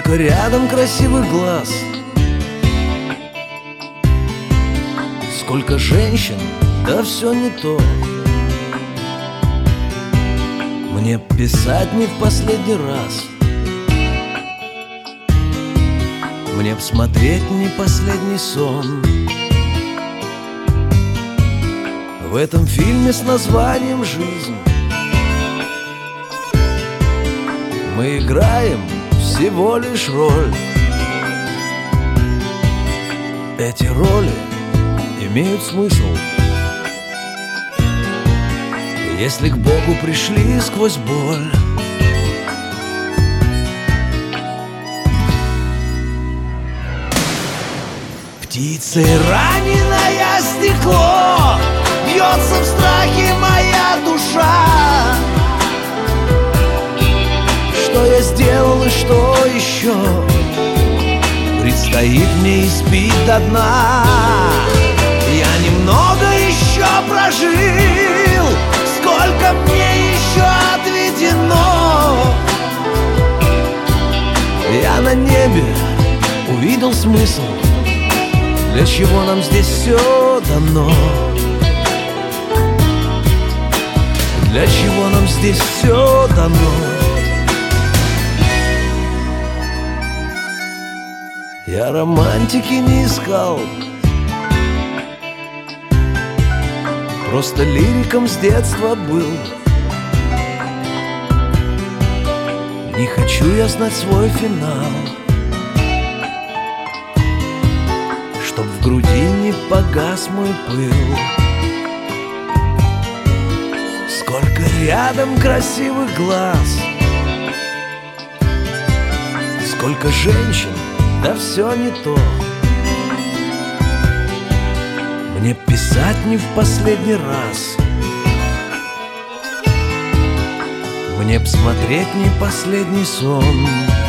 Сколько рядом красивых глаз, сколько женщин, да все не то. Мне писать не в последний раз, мне б смотреть не последний сон. В этом фильме с названием «Жизнь» мы играем всего лишь роль. Эти роли имеют смысл, если к Богу пришли сквозь боль. Птицей раненое стекло, бьется в страхе моя душа. Что я сделал и что еще предстоит мне испить до дна. Я немного еще прожил, сколько мне еще отведено. Я на небе увидел смысл, для чего нам здесь все дано. Для чего нам здесь все дано. Я романтики не искал, просто лириком с детства был. Не хочу я знать свой финал, чтоб в груди не погас мой пыл. Сколько рядом красивых глаз, сколько женщин, да все не то. Мне писать не в последний раз, мне б смотреть не последний сон.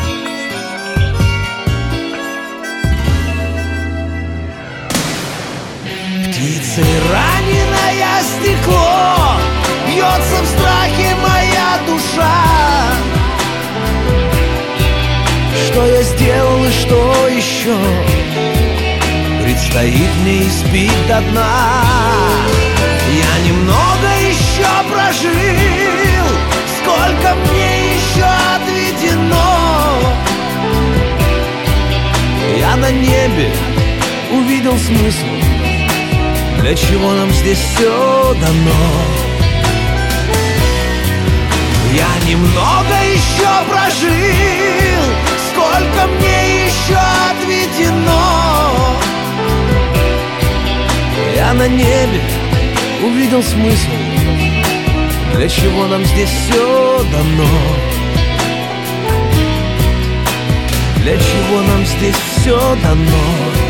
Птицей раненое стекло, бьется в страхе моя душа. Что я сделал и что еще предстоит мне испить до дна. Я немного еще прожил, сколько мне еще отведено. Я на небе увидел смысл, для чего нам здесь все дано. Я немного еще прожил, сколько мне еще отведено. Я на небе увидел смысл, для чего нам здесь все дано. Для чего нам здесь все дано.